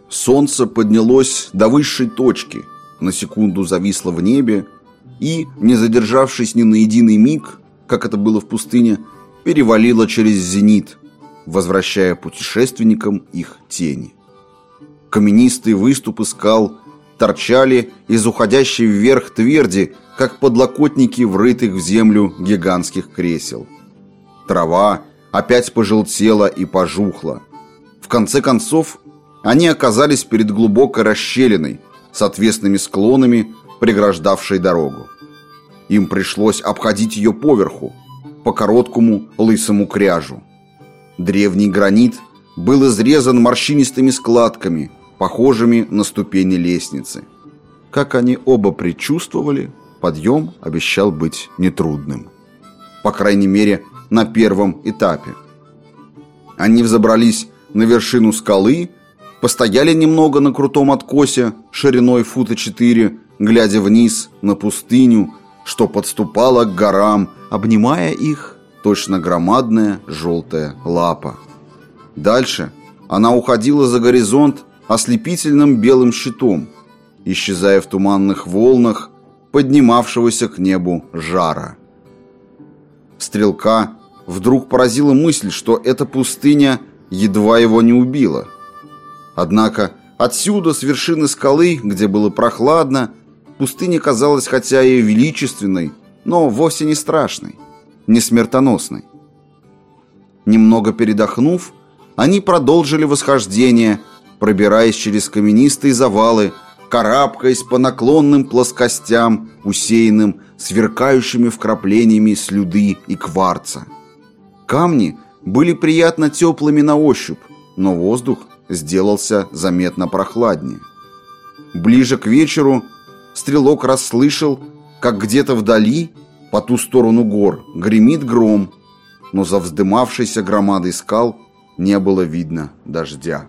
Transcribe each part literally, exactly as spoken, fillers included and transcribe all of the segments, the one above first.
солнце поднялось до высшей точки, на секунду зависло в небе и, не задержавшись ни на единый миг, как это было в пустыне, перевалило через зенит, возвращая путешественникам их тени. Каменистые выступы скал торчали из уходящей вверх тверди, как подлокотники врытых в землю гигантских кресел. Трава опять пожелтела и пожухла. В конце концов, они оказались перед глубокой расщелиной с отвесными склонами, преграждавшей дорогу. Им пришлось обходить ее поверху, по короткому лысому кряжу. Древний гранит был изрезан морщинистыми складками, похожими на ступени лестницы. Как они оба предчувствовали, подъем обещал быть нетрудным. По крайней мере, на первом этапе. Они взобрались на вершину скалы, постояли немного на крутом откосе шириной фута четыре, глядя вниз на пустыню, что подступала к горам, обнимая их точно громадная желтая лапа. Дальше она уходила за горизонт ослепительным белым щитом, исчезая в туманных волнах поднимавшегося к небу жара. Стрелка вдруг поразила мысль, что эта пустыня едва его не убила. Однако отсюда, с вершины скалы, где было прохладно, пустыня казалась хотя и величественной, но вовсе не страшной, не смертоносной. Немного передохнув, они продолжили восхождение, пробираясь через каменистые завалы, карабкаясь по наклонным плоскостям, усеянным сверкающими вкраплениями слюды и кварца. Камни были приятно теплыми на ощупь, но воздух сделался заметно прохладнее. Ближе к вечеру стрелок расслышал, как где-то вдали, по ту сторону гор, гремит гром, но за вздымавшейся громадой скал не было видно дождя.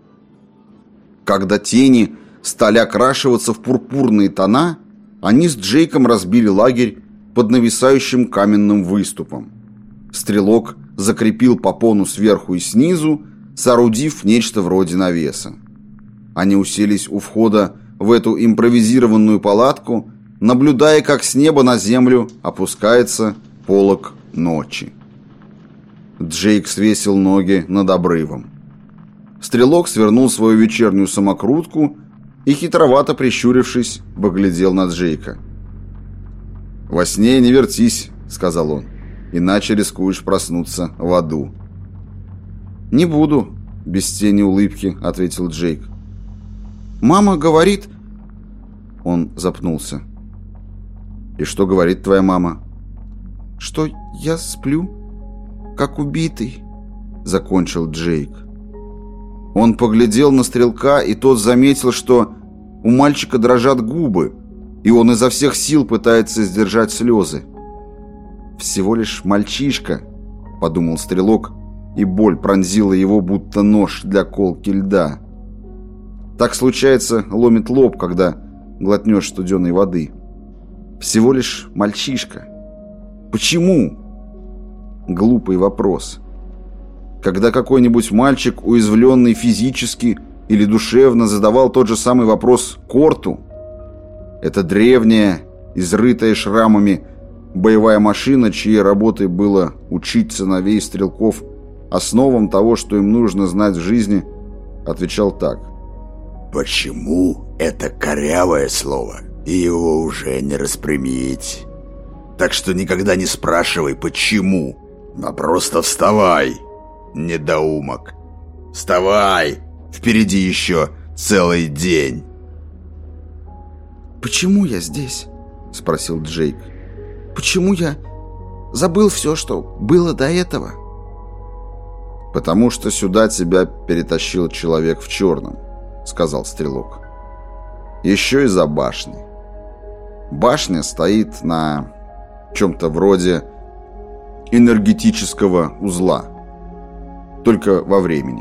Когда тени стали окрашиваться в пурпурные тона, они с Джейком разбили лагерь под нависающим каменным выступом. Стрелок закрепил попону сверху и снизу, соорудив нечто вроде навеса. Они уселись у входа в эту импровизированную палатку, наблюдая, как с неба на землю опускается полог ночи. Джейк свесил ноги над обрывом. Стрелок свернул свою вечернюю самокрутку и, хитровато прищурившись, поглядел на Джейка. «Во сне не вертись», — сказал он, — «иначе рискуешь проснуться в аду». «Не буду», — без тени улыбки ответил Джейк. «Мама говорит...» Он запнулся. «И что говорит твоя мама?» «Что я сплю, как убитый», — закончил Джейк. Он поглядел на стрелка, и тот заметил, что у мальчика дрожат губы, и он изо всех сил пытается сдержать слезы. «Всего лишь мальчишка», — подумал стрелок, и боль пронзила его, будто нож для колки льда. Так случается, ломит лоб, когда глотнешь студеной воды. Всего лишь мальчишка. Почему? Глупый вопрос. Когда какой-нибудь мальчик, уязвленный физически или душевно, задавал тот же самый вопрос Корту, это древняя, изрытая шрамами боевая машина, чьей работой было учить сыновей стрелков основам того, что им нужно знать в жизни, отвечал так. «Почему это корявое слово, и его уже не распрямить? Так что никогда не спрашивай, почему, а просто вставай, недоумок. Вставай, впереди еще целый день». «Почему я здесь?» — спросил Джейк. «Почему я забыл все, что было до этого?» «Потому что сюда тебя перетащил человек в черном», — сказал стрелок. «Еще и за башней. Башня стоит на чем-то вроде энергетического узла, только во времени».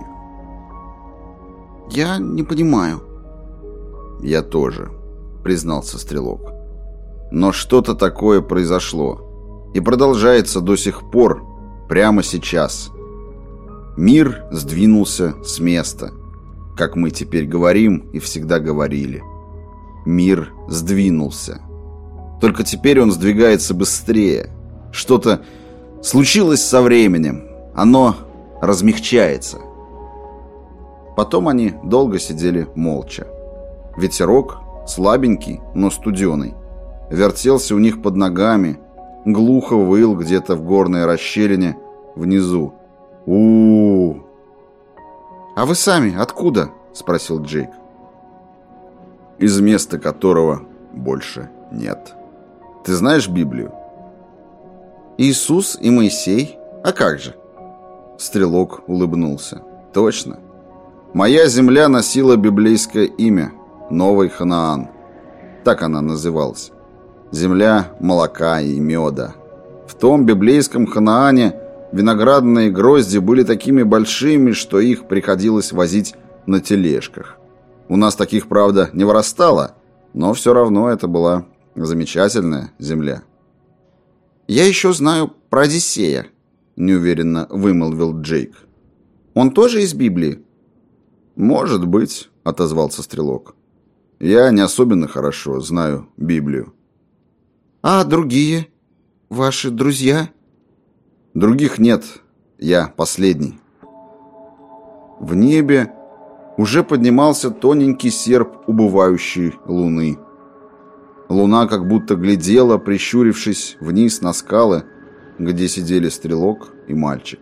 «Я не понимаю». «Я тоже», — признался стрелок. «Но что-то такое произошло и продолжается до сих пор, прямо сейчас. Мир сдвинулся с места. как мы теперь говорим и всегда говорили. Мир сдвинулся. Только теперь он сдвигается быстрее. Что-то случилось со временем. Оно размягчается. Потом они долго сидели молча. Ветерок, слабенький, но студеный, вертелся у них под ногами, глухо выл где-то в горной расщелине внизу. У-у-у! «А вы сами откуда?» – спросил Джейк. «Из места, которого больше нет. Ты знаешь Библию?» «Иисус и Моисей? А как же?» Стрелок улыбнулся. «Точно. Моя земля носила библейское имя – Новый Ханаан. Так она называлась. Земля молока и меда. В том библейском Ханаане виноградные грозди были такими большими, что их приходилось возить на тележках. У нас таких, правда, не вырастало, но все равно это была замечательная земля». «Я еще знаю про Одиссея», – неуверенно вымолвил Джейк. «Он тоже из Библии?» «Может быть», – отозвался Стрелок. «Я не особенно хорошо знаю Библию». «А другие? Ваши друзья?» «Других нет. Я последний». В небе уже поднимался тоненький серп убывающей луны. Луна как будто глядела, прищурившись вниз на скалы, где сидели Стрелок и мальчик.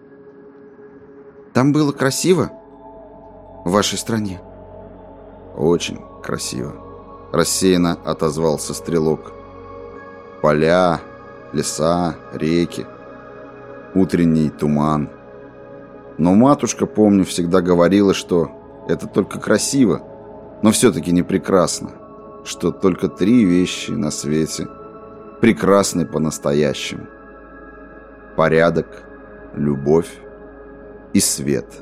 «Там было красиво? В вашей стране?» «Очень красиво», — рассеянно отозвался Стрелок. «Поля, леса, реки, утренний туман. Но матушка, помню, всегда говорила, что это только красиво, но все-таки не прекрасно, что только три вещи на свете прекрасны по-настоящему: порядок, любовь и свет».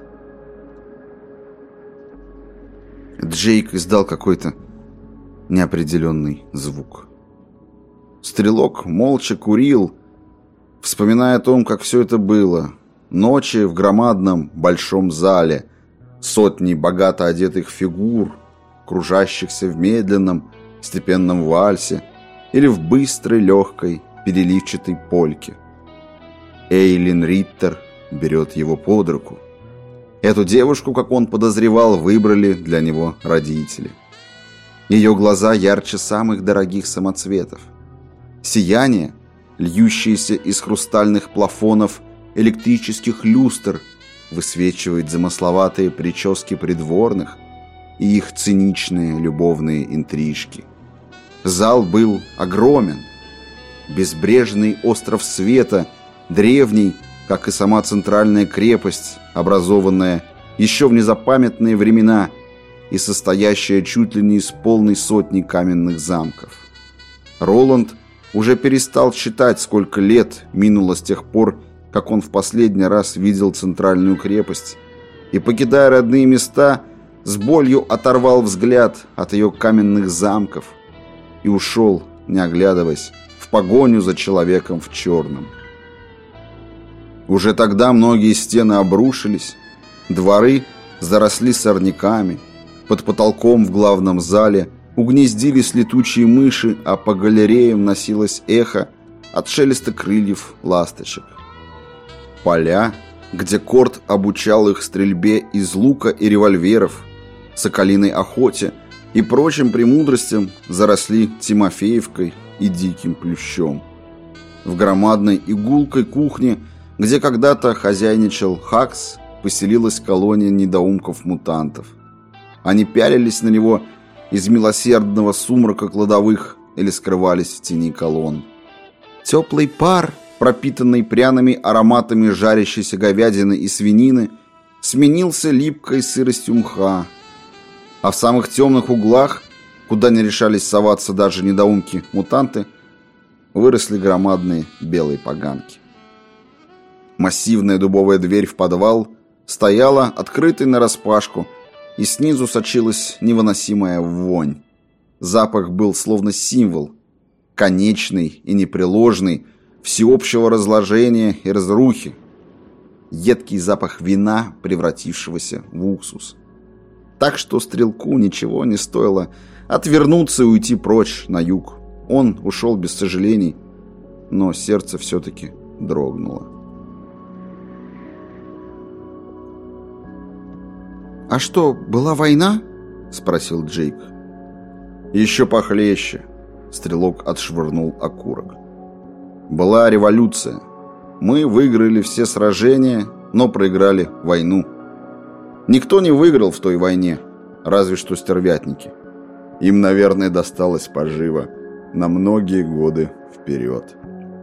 Джейк издал какой-то неопределенный звук. Стрелок молча курил, вспоминая о том, как все это было. Ночи в громадном большом зале, сотни богато одетых фигур, кружащихся в медленном степенном вальсе или в быстрой легкой переливчатой польке. Эйлин Риттер берет его под руку. Эту девушку, как он подозревал, выбрали для него родители. Ее глаза ярче самых дорогих самоцветов. Сияние, льющееся из хрустальных плафонов электрических люстр, высвечивает замысловатые прически придворных и их циничные любовные интрижки. Зал был огромен. Безбрежный остров света, древний, как и сама центральная крепость, образованная еще в незапамятные времена и состоящая чуть ли не из полной сотни каменных замков. Роланд уже перестал считать, сколько лет минуло с тех пор, как он в последний раз видел центральную крепость, и, покидая родные места, с болью оторвал взгляд от ее каменных замков и ушел, не оглядываясь, в погоню за человеком в черном. Уже тогда многие стены обрушились, дворы заросли сорняками, под потолком в главном зале угнездились летучие мыши, а по галереям носилось эхо от шелеста крыльев ласточек. Поля, где Корт обучал их стрельбе из лука и револьверов, соколиной охоте и прочим премудростям, заросли Тимофеевкой и диким плющом. В громадной игулкой кухне, где когда-то хозяйничал Хакс, поселилась колония недоумков-мутантов. Они пялились на него из милосердного сумрака кладовых или скрывались в тени колонн. Теплый пар, пропитанный пряными ароматами жарящейся говядины и свинины, сменился липкой сыростью мха, а в самых темных углах, куда не решались соваться даже недоумки-мутанты, выросли громадные белые поганки. Массивная дубовая дверь в подвал стояла открытой нараспашку, и снизу сочилась невыносимая вонь. Запах был словно символ, конечный и непреложный, всеобщего разложения и разрухи. Едкий запах вина, превратившегося в уксус. Так что стрелку ничего не стоило отвернуться и уйти прочь на юг. Он ушел без сожалений, но сердце все-таки дрогнуло. «А что, была война?» — спросил Джейк. «Еще похлеще», — стрелок отшвырнул окурок. «Была революция. Мы выиграли все сражения, но проиграли войну. Никто не выиграл в той войне, разве что стервятники. Им, наверное, досталось поживо на многие годы вперед».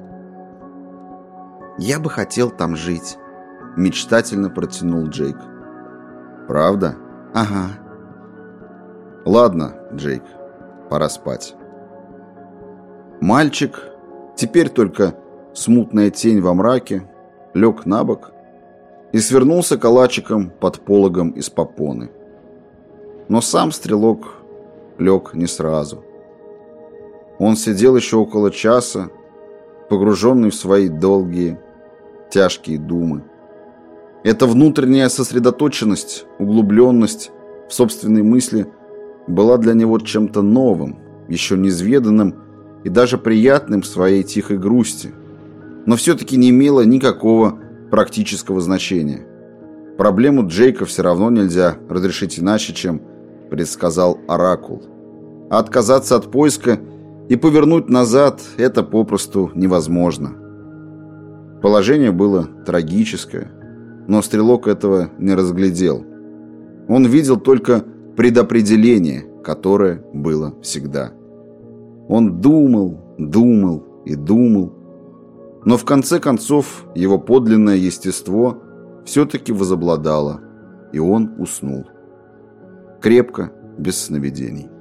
«Я бы хотел там жить», — мечтательно протянул Джейк. «Правда?» «Ага». «Ладно, Джейк, пора спать». Мальчик, теперь только смутная тень во мраке, лег на бок и свернулся калачиком под пологом из попоны. Но сам стрелок лег не сразу. Он сидел еще около часа, погруженный в свои долгие, тяжкие думы. Эта внутренняя сосредоточенность, углубленность в собственные мысли была для него чем-то новым, еще неизведанным и даже приятным в своей тихой грусти, но все-таки не имела никакого практического значения. Проблему Джейка все равно нельзя разрешить иначе, чем предсказал Оракул. А отказаться от поиска и повернуть назад – это попросту невозможно. Положение было трагическое, но стрелок этого не разглядел. Он видел только предопределение, которое было всегда. Он думал, думал и думал, но в конце концов его подлинное естество все-таки возобладало, и он уснул. Крепко, без сновидений.